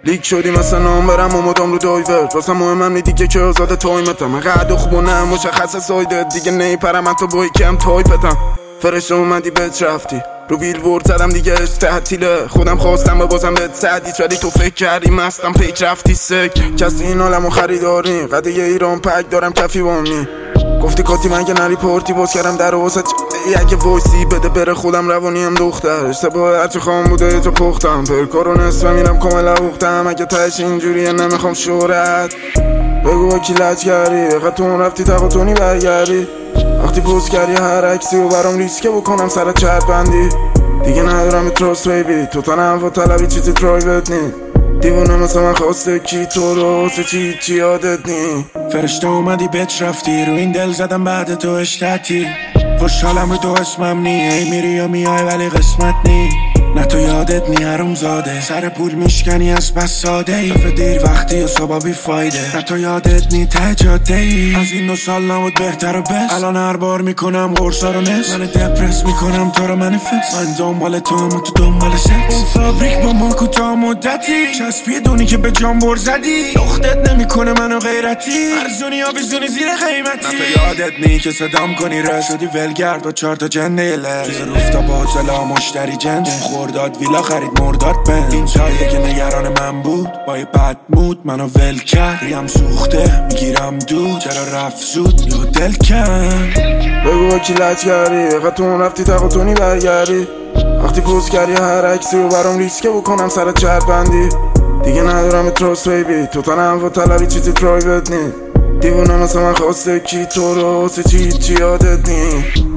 لیک شدی مثلا نام برم و مدام رو دایور واسه مهمم نی دیگه که آزاد تایمتم من قد و خوبونم مشخص سایده دیگه نیپرم من تو بایی کم تایپتم فرشته اومدی بهت رفتی رو بیل بورد زدم دیگه اش تعطیله خودم خواستم و بازم بهت سعدیت ولی تو فکر کردی مستم پیچ رفتی سک کسی این عالمو خریداری قده یه ایران پک دارم کفی بامنی گفتی کاتی من که نری پارتی باز کردم در واسط اگه وایسی بده بره خودم روانیم دختر اشتباه هرچی خواهم بوده تو پختم پرکار و نصفه میرم کامل اوختم اگه تش اینجوریه نمیخوام شهرت بگو با کی لج کردی قد تو رفتی تقاطونی برگردی وقتی پوست کردی هر عکسی و برام ریسکه بکنم سرت چرت بندی دیگه ندارم تراست بیبی تو تنها طلبی چیزی پرایوت نی دیوونه مثل من خواسته کی تو رو واسه چی یادت نی فرشته اومدی بهت رفتی رو این دل زدم بعد تو اشتتی خوشحالم رو تو اسمم نی ای میری یا میای ولی قسمت نی نه تو یادت نی حروم زاده سر پول میشکنی از بس ساده ای دیر وقتی و صبح بی فایده نه تو یادت نی ته جاده ای از این 2 سال نبود بهتر و بست الان هر بار میکنم قرصا رو نست من دپرس میکنم تو رو منفست من دنبال تو هم تو دنبال سکس اون فابریک با ما کوتاه مدتی چسبی دونی که به جان بر زدی دختت نمیکنه منو غیرتی ارزونی آویزونی زیر قیمتی نه تو یادت نی که صدام کنی رس شدی ولگرد با 4 تا جنده لش روفتا با جلا مشتری جنس خورداد ویلا خرید مرداد بند این جاییه که نگران من بود با یه بد مود منو ول کرد ریم سوخته میگیرم دود چرا رفت زود یه دل کن بگو با کی لج کردی قد تو رفتی تقاطونی برگردی وقتی پوست کردی هر عکسی و برام ریسکه بکنم سرت چرت بندی دیگه ندارم تراست بیبی تو تنها طلبی چیزی پرایوت نی دیوونه مثل من خواسته کی تو رو واسه چی یادت نی